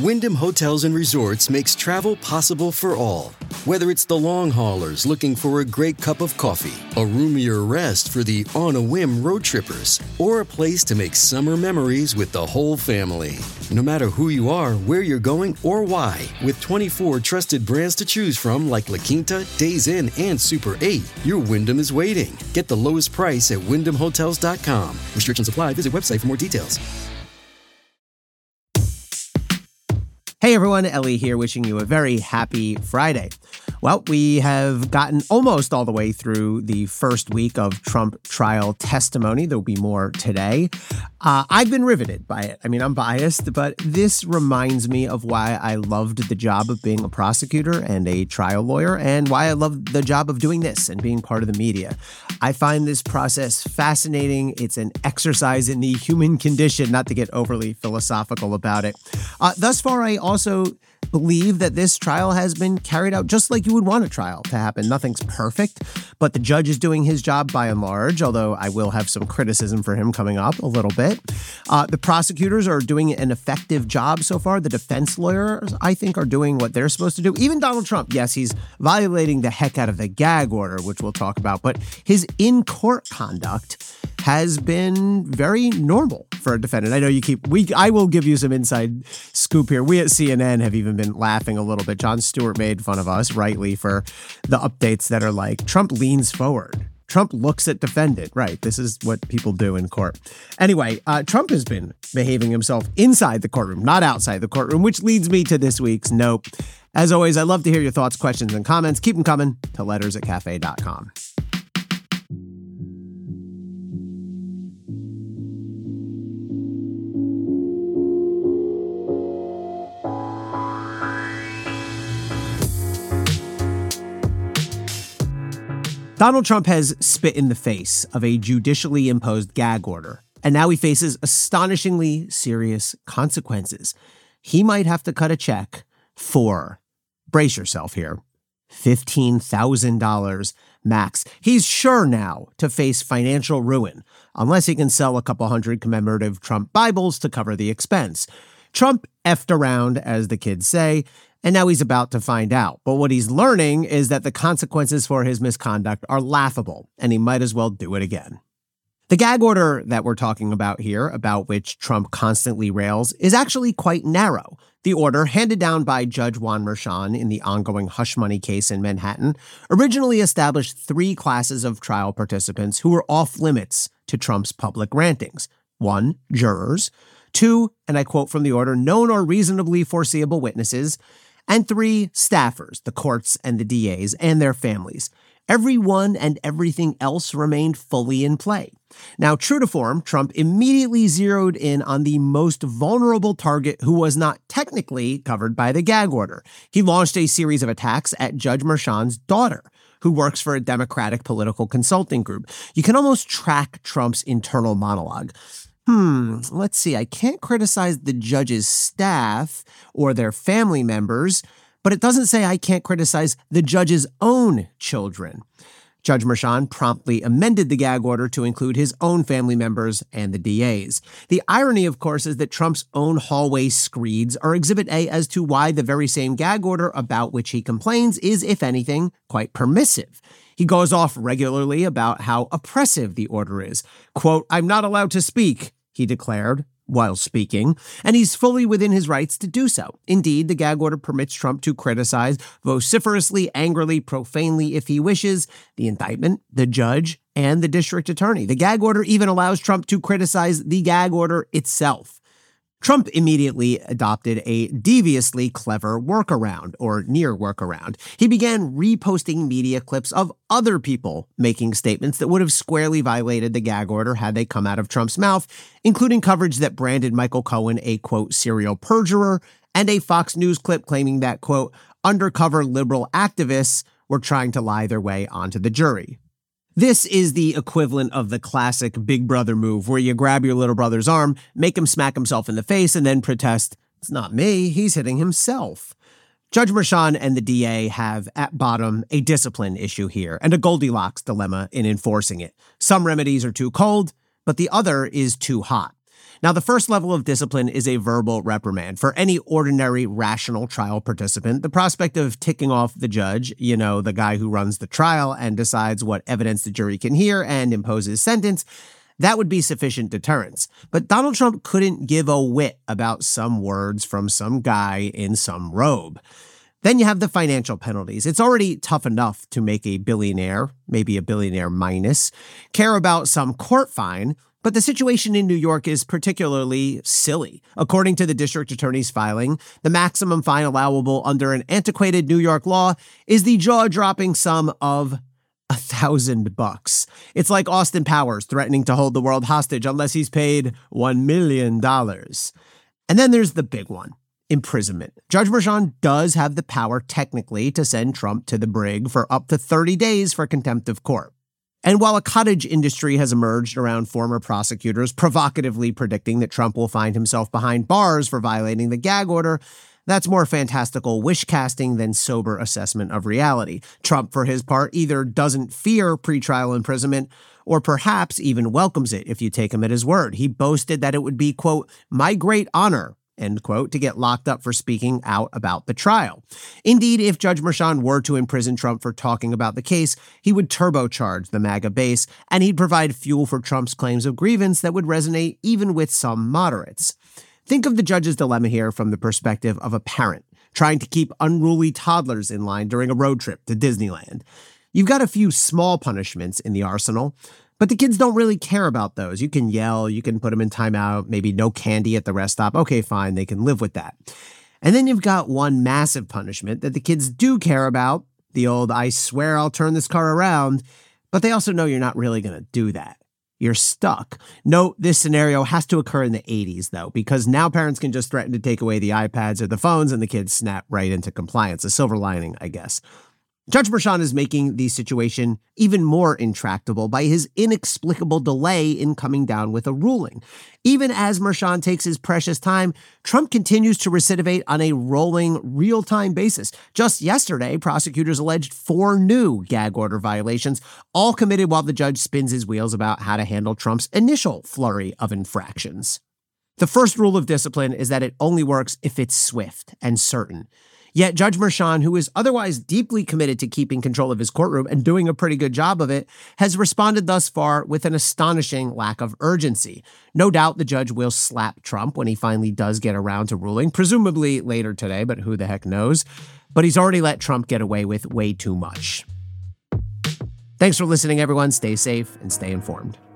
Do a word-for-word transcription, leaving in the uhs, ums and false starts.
Wyndham Hotels and Resorts makes travel possible for all. Whether it's the long haulers looking for a great cup of coffee, a roomier rest for the on-a-whim road trippers, or a place to make summer memories with the whole family. No matter who you are, where you're going, or why, with twenty-four trusted brands to choose from like La Quinta, Days Inn, and Super eight, your Wyndham is waiting. Get the lowest price at wyndham hotels dot com. Restrictions apply. Visit website for more details. Hey everyone, Ellie here wishing you a very happy Friday. Well, we have gotten almost all the way through the first week of Trump trial testimony. There'll be more today. Uh, I've been riveted by it. I mean, I'm biased, but this reminds me of why I loved the job of being a prosecutor and a trial lawyer, and why I love the job of doing this and being part of the media. I find this process fascinating. It's an exercise in the human condition, not to get overly philosophical about it. Uh, thus far, I also believe that this trial has been carried out just like you would want a trial to happen. Nothing's perfect, but the judge is doing his job by and large, although I will have some criticism for him coming up a little bit. Uh, the prosecutors are doing an effective job so far. The defense lawyers, I think, are doing what they're supposed to do. Even Donald Trump, yes, he's violating the heck out of the gag order, which we'll talk about, but his in-court conduct has been very normal for a defendant. I know you keep, we, I will give you some inside scoop here. We at C N N have even been laughing a little bit. Jon Stewart made fun of us, rightly, for the updates that are like, Trump leans forward. Trump looks at defendant. Right. This is what people do in court. Anyway, uh, Trump has been behaving himself inside the courtroom, not outside the courtroom, which leads me to this week's Nope. As always, I love to hear your thoughts, questions, and comments. Keep them coming to letters at cafe dot com. Donald Trump has spit in the face of a judicially imposed gag order, and now he faces astonishingly serious consequences. He might have to cut a check for, brace yourself here, fifteen thousand dollars max. He's sure now to face financial ruin, unless he can sell a couple hundred commemorative Trump Bibles to cover the expense. Trump effed around, as the kids say, and now he's about to find out. But what he's learning is that the consequences for his misconduct are laughable, and he might as well do it again. The gag order that we're talking about here, about which Trump constantly rails, is actually quite narrow. The order, handed down by Judge Juan Merchan in the ongoing hush money case in Manhattan, originally established three classes of trial participants who were off limits to Trump's public rantings. One, jurors. Two, and I quote from the order, known or reasonably foreseeable witnesses. And three, staffers, the courts and the D As and their families. Everyone and everything else remained fully in play. Now, true to form, Trump immediately zeroed in on the most vulnerable target who was not technically covered by the gag order. He launched a series of attacks at Judge Merchan's daughter, who works for a Democratic political consulting group. You can almost track Trump's internal monologue. Hmm, let's see. I can't criticize the judge's staff or their family members, but it doesn't say I can't criticize the judge's own children. Judge Merchan promptly amended the gag order to include his own family members and the D As. The irony, of course, is that Trump's own hallway screeds are Exhibit A as to why the very same gag order about which he complains is, if anything, quite permissive. He goes off regularly about how oppressive the order is. Quote, I'm not allowed to speak, he declared while speaking, and he's fully within his rights to do so. Indeed, the gag order permits Trump to criticize vociferously, angrily, profanely, if he wishes, the indictment, the judge, and the district attorney. The gag order even allows Trump to criticize the gag order itself. Trump immediately adopted a deviously clever workaround, or near workaround. He began reposting media clips of other people making statements that would have squarely violated the gag order had they come out of Trump's mouth, including coverage that branded Michael Cohen a, quote, serial perjurer, and a Fox News clip claiming that, quote, undercover liberal activists were trying to lie their way onto the jury. This is the equivalent of the classic Big Brother move where you grab your little brother's arm, make him smack himself in the face, and then protest, it's not me, he's hitting himself. Judge Merchan and the D A have, at bottom, a discipline issue here and a Goldilocks dilemma in enforcing it. Some remedies are too cold, but the other is too hot. Now, the first level of discipline is a verbal reprimand. For any ordinary, rational trial participant, the prospect of ticking off the judge, you know, the guy who runs the trial and decides what evidence the jury can hear and imposes sentence, that would be sufficient deterrence. But Donald Trump couldn't give a whit about some words from some guy in some robe. Then you have the financial penalties. It's already tough enough to make a billionaire, maybe a billionaire minus, care about some court fine, but the situation in New York is particularly silly. According to the district attorney's filing, the maximum fine allowable under an antiquated New York law is the jaw-dropping sum of a thousand bucks. It's like Austin Powers threatening to hold the world hostage unless he's paid one million dollars. And then there's the big one. Imprisonment. Judge Merchan does have the power technically to send Trump to the brig for up to thirty days for contempt of court. And while a cottage industry has emerged around former prosecutors provocatively predicting that Trump will find himself behind bars for violating the gag order, that's more fantastical wish casting than sober assessment of reality. Trump, for his part, either doesn't fear pretrial imprisonment or perhaps even welcomes it if you take him at his word. He boasted that it would be, quote, my great honor, end quote, to get locked up for speaking out about the trial. Indeed, if Judge Merchan were to imprison Trump for talking about the case, he would turbocharge the MAGA base, and he'd provide fuel for Trump's claims of grievance that would resonate even with some moderates. Think of the judge's dilemma here from the perspective of a parent trying to keep unruly toddlers in line during a road trip to Disneyland. You've got a few small punishments in the arsenal, but the kids don't really care about those. You can yell, you can put them in timeout, maybe no candy at the rest stop. Okay, fine, they can live with that. And then you've got one massive punishment that the kids do care about, the old, I swear I'll turn this car around, but they also know you're not really going to do that. You're stuck. Note, this scenario has to occur in the eighties, though, because now parents can just threaten to take away the iPads or the phones and the kids snap right into compliance. A silver lining, I guess. Judge Merchan is making the situation even more intractable by his inexplicable delay in coming down with a ruling. Even as Merchan takes his precious time, Trump continues to recidivate on a rolling, real-time basis. Just yesterday, prosecutors alleged four new gag order violations, all committed while the judge spins his wheels about how to handle Trump's initial flurry of infractions. The first rule of discipline is that it only works if it's swift and certain. Yet Judge Merchan, who is otherwise deeply committed to keeping control of his courtroom and doing a pretty good job of it, has responded thus far with an astonishing lack of urgency. No doubt the judge will slap Trump when he finally does get around to ruling, presumably later today, but who the heck knows. But he's already let Trump get away with way too much. Thanks for listening, everyone. Stay safe and stay informed.